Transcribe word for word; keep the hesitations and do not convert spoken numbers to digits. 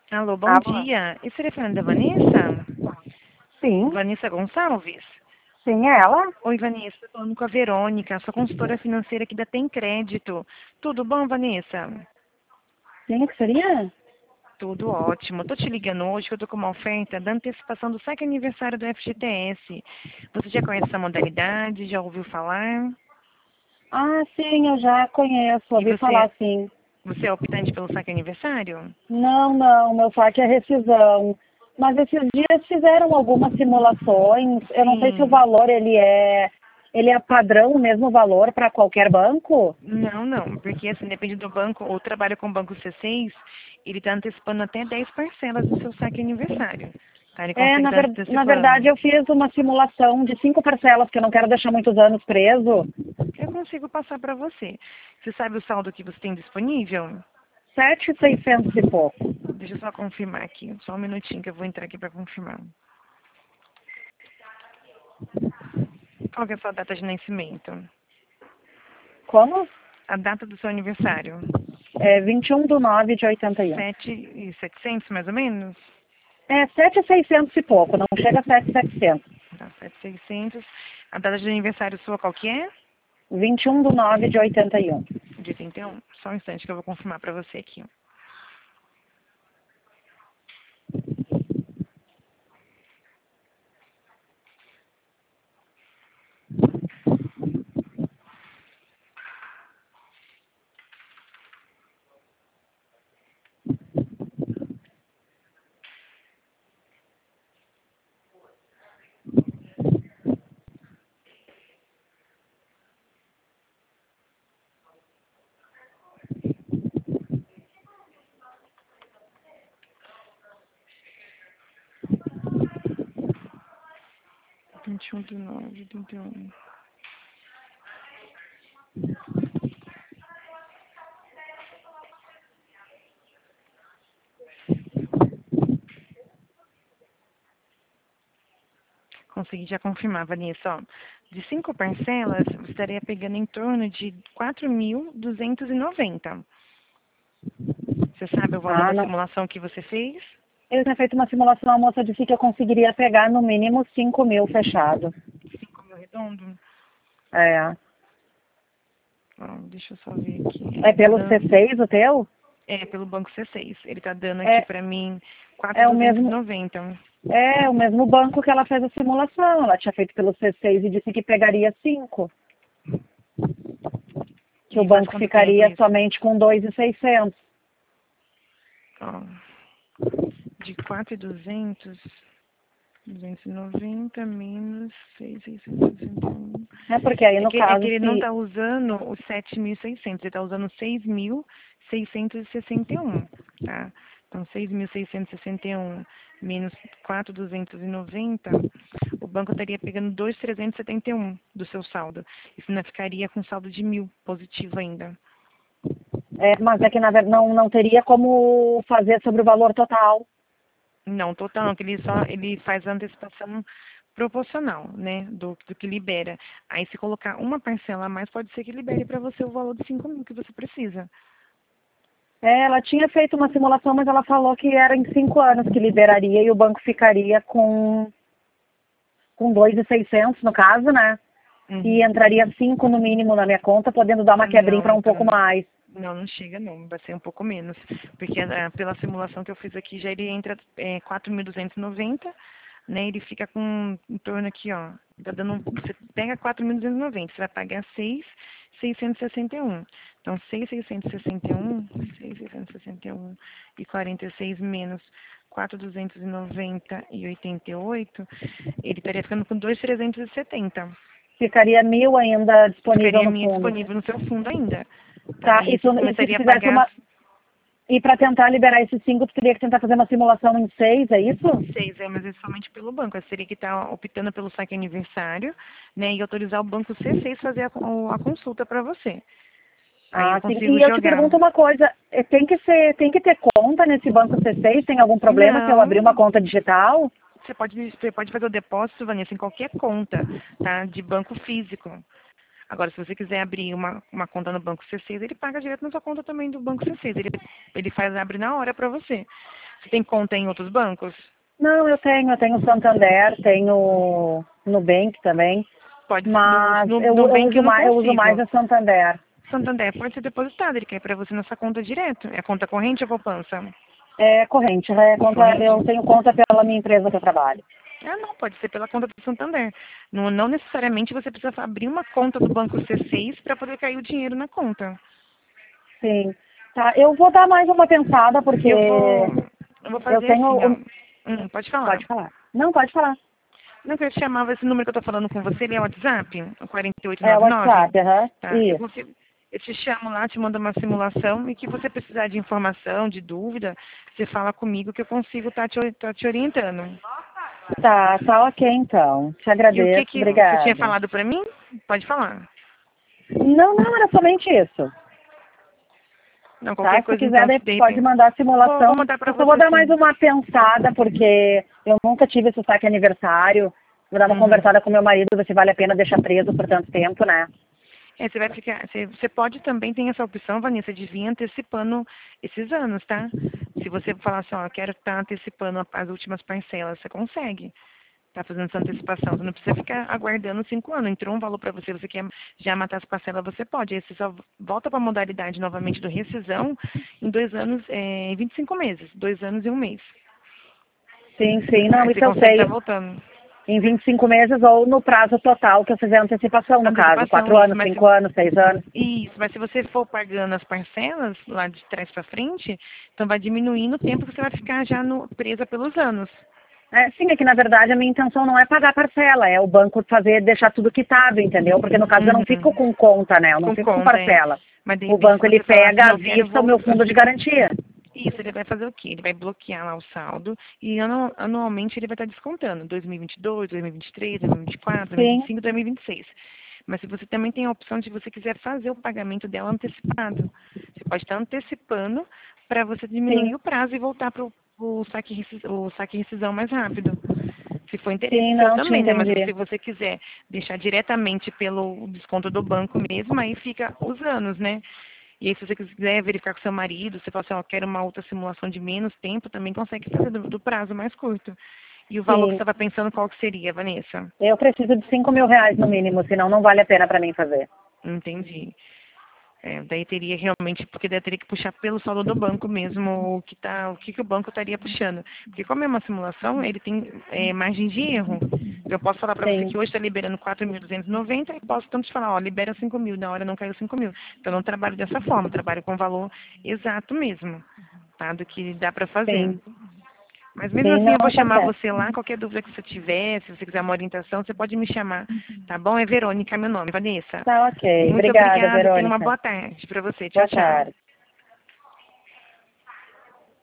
Alô, bom Alô? dia. Esse telefone é da Vanessa? Sim, Vanessa Gonçalves? sim, é ela. Oi, Vanessa. Estou falando com a Verônica, sua consultora financeira aqui da Tem Crédito. Tudo bom, Vanessa? Sim, o que seria? Tudo ótimo. Estou te ligando hoje que eu estou com uma oferta da antecipação do saque aniversário do F G T S. Você já conhece essa modalidade? Já ouviu falar? Ah, sim, eu já conheço, E ouvi você, falar sim. você é optante pelo saque aniversário? Não, não, meu saque é rescisão. Mas esses dias fizeram algumas simulações. Eu não sei se o Sim. valor ele é ele é padrão, o mesmo valor para qualquer banco. Não, não, porque assim, depende do banco, ou trabalho com o banco C seis, ele está antecipando até dez parcelas do seu saque aniversário. Tá? Ele É, consegue na, estar ver, na antecipando. verdade eu fiz uma simulação de cinco parcelas, que eu não quero deixar muitos anos preso. Eu consigo passar para você. Você sabe o saldo que você tem disponível? Sete mil e seiscentos e pouco. Deixa eu só confirmar aqui, só um minutinho que eu vou entrar aqui para confirmar. Qual que é a sua data de nascimento? Como? A data do seu aniversário? É vinte e um de nove de oitenta e um. Sete e setecentos, mais ou menos? É sete mil e seiscentos e pouco, não chega a sete mil e setecentos. Tá, sete mil e seiscentos. A data de aniversário sua qual que é? vinte e um de nove de oitenta e um. De oitenta e um. Só um instante que eu vou confirmar para você aqui. vinte e um de nove de oitenta e um. Consegui já confirmar, Vanessa. Ó, de cinco parcelas, você estaria pegando em torno de quatro mil duzentos e noventa. Você sabe o valor Ah, da não. simulação que você fez? Eu tinha feito uma simulação, a moça disse que eu conseguiria pegar no mínimo cinco mil fechado. cinco mil redondo? É. Ó, deixa eu só ver aqui. É É, tá pelo c dando, seis o teu? é pelo banco C seis. Ele tá dando aqui É, pra mim é o quatro mil duzentos e mesmo. noventa. É o mesmo banco que ela fez a simulação. Ela tinha feito pelo c seis e disse que pegaria cinco. Que o E faz banco quanto tempo ficaria isso? somente com dois mil e seiscentos. Ó, de quatro mil e duzentos, duzentos e noventa menos seis mil seiscentos e sessenta e um. É porque aí É no que, é que caso ele não se. está usando os sete mil e seiscentos, ele está usando seis mil seiscentos e sessenta e um, tá? Então, seis mil seiscentos e sessenta e um menos quatro mil duzentos e noventa, o banco estaria pegando dois mil trezentos e setenta e um do seu saldo. Isso ainda ficaria com saldo de mil positivo ainda. É, mas é que na verdade não, não teria como fazer sobre o valor total. Não, total não, que ele só ele faz a antecipação proporcional, né, do, do que libera. Aí, se colocar uma parcela a mais, pode ser que libere para você o valor de cinco mil que você precisa. É, ela tinha feito uma simulação, mas ela falou que era em cinco anos que liberaria e o banco ficaria com, com dois mil e seiscentos no caso, né? E Uhum. entraria cinco no mínimo na minha conta, podendo dar uma quebrinha Não, para um pouco então, mais. não, não chega não, vai ser um pouco menos, porque ah, pela simulação que eu fiz aqui, já ele entra é, quatro mil duzentos e noventa, né, ele fica com em torno aqui, ó, tá dando, você pega quatro mil duzentos e noventa, você vai pagar seis mil seiscentos e sessenta e um. Então, seis mil seiscentos e sessenta e um, seis mil seiscentos e sessenta e um e quarenta e seis menos quatro mil duzentos e noventa e oitenta e oito, ele estaria ficando com dois mil trezentos e setenta. Ficaria mil ainda disponível Ficaria no minha fundo. disponível no seu fundo ainda. Tá? Tá, E e, você tu, e se tu começaria a fizesse pagar uma. E para tentar liberar esses cinco, tu teria que tentar fazer uma simulação em seis, é isso? seis, é, mas é somente pelo banco. Você teria que estar optando pelo saque aniversário, né? E autorizar o banco C seis fazer a, o- a consulta para você. Aí eu Ah, sim. consigo E eu te jogar. pergunto uma coisa, eh, tem que ser, tem que ter conta nesse banco C seis? Tem algum problema se eu abrir uma Não, conta digital? você pode, você pode fazer o depósito, Vanessa, em qualquer conta, tá? De banco físico. Agora, se você quiser abrir uma, uma conta no banco C seis, ele paga direto na sua conta também do banco C seis. Ele, ele faz, abre na hora para você. Você tem conta em outros bancos? Não, eu tenho, eu tenho Santander, tenho Nubank também, Pode, mas no, no, eu, no eu, Bank eu uso não mais, eu uso mais consigo. a Santander. Santander pode ser depositado, ele quer para você nessa conta direto. É conta corrente ou poupança? É corrente, é conta, Corrente? eu tenho conta pela minha empresa que eu trabalho. Ah, não, pode ser pela conta do Santander. Não, não necessariamente você precisa abrir uma conta do Banco C seis para poder cair o dinheiro na conta. Sim. Tá, eu vou dar mais uma pensada, porque Eu vou, eu vou eu fazer tenho... assim, ó. um- Hum, pode falar. Pode falar. Não, pode falar. Não, que eu te chamava, esse número que eu tô falando com você, ele é o WhatsApp? O É o quatro oito nove nove? WhatsApp, aham. Tá, eu, vou, Isso. fi- eu te chamo lá, te mando uma simulação e que você precisar de informação, de dúvida, você fala comigo que eu consigo estar te, tá te orientando. Tá, tá ok então. Te E o que agradeço, que você tinha obrigada. falado pra mim? Pode falar. Não, não, era somente isso. Não, qualquer Tá? Se coisa quiser, então, daí se de pode repente. mandar a Vou, vou simulação. mandar pra Eu só vou você dar mais sim. uma pensada, porque eu nunca tive esse saque aniversário. Vou dar uma Uhum. conversada com meu marido, ver se vale a pena deixar preso por tanto tempo, né? É, você vai ficar. Você, você pode também ter essa opção, Vanessa, de vir antecipando esses anos, tá? Se você falar assim, ó, eu quero estar antecipando as últimas parcelas, você consegue. Tá fazendo essa antecipação. Você não precisa ficar aguardando cinco anos. Entrou um valor para você, você quer já matar as parcelas, você pode. Aí você só volta para a modalidade novamente do rescisão em dois anos, é, em vinte e cinco meses. Dois anos e um mês. Sim, sim, não, Aí você isso eu consegue estar sei. voltando. Em vinte e cinco meses ou no prazo total que eu fizer a antecipação, no caso. Antecipação, Quatro isso. anos, Mas cinco se, anos, seis anos. isso, mas se você for pagando as parcelas lá de trás para frente, então vai diminuindo o tempo que você vai ficar já no, presa pelos anos. É, sim, é que na verdade a minha intenção não é pagar parcela, é o banco fazer, deixar tudo quitado, entendeu? Porque no caso eu não fico Uhum. com conta, né? Eu não Com fico com conta, é. parcela. Mas de O repente, se banco ele você falar assim, pega não, à eu quero vista o meu voltar. fundo de garantia. Isso, ele vai fazer o quê? Ele vai bloquear lá o saldo e anu- anualmente ele vai estar descontando. dois mil e vinte e dois, dois mil e vinte e três, dois mil e vinte e quatro, dois mil e vinte e Sim, cinco, dois mil e vinte e seis. Mas se você também tem a opção de se você quiser fazer o pagamento dela antecipado. Você pode estar antecipando para você diminuir sim, o prazo e voltar para o saque, rescis- o saque e rescisão mais rápido. Se for interesse sim, seu não te também, né? Mas entendi. se você quiser deixar diretamente pelo desconto do banco mesmo, aí fica os anos, né? E aí, se você quiser verificar com seu marido, você fala assim, ó, quero uma outra simulação de menos tempo, também consegue fazer do, do prazo mais curto. E o valor que você Sim, estava pensando, qual que seria, Vanessa? eu preciso de cinco mil reais no mínimo, senão não vale a pena para mim fazer. Entendi. É, daí teria realmente, porque daí teria que puxar pelo saldo do banco mesmo o que, tá, o que, que o banco estaria puxando. Porque como é uma simulação, ele tem é, margem de erro. Eu posso falar para você Sim, que hoje está liberando quatro mil duzentos e noventa e posso tanto te falar, ó, libera cinco mil, na hora não caiu cinco mil. Então eu não trabalho dessa forma, eu trabalho com o valor exato mesmo, tá? Do que dá para fazer. sim, Mas mesmo sim, assim eu vou não, tá chamar certo. você lá, qualquer dúvida que você tiver, se você quiser uma orientação, você pode me chamar, tá bom? É Verônica, meu nome, Vanessa. Tá ok. Muito Obrigada, obrigada. Tenha uma Verônica. boa tarde para você. Tchau, Boa tchau. tarde.